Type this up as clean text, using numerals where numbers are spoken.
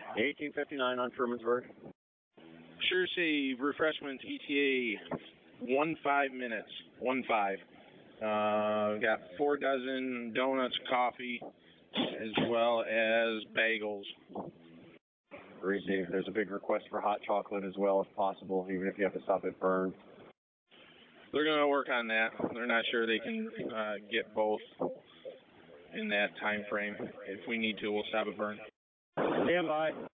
1859 on Trumansburg. Sure Save Refreshments ETA 15 minutes. 15. Got 4 dozen donuts, coffee, as well as bagels. Receive. There's a big request for hot chocolate as well, if possible, even if you have to stop at Burn. They're going to work on that. They're not sure they can get both in that time frame. If we need to, we'll stop at Burn. Stand by.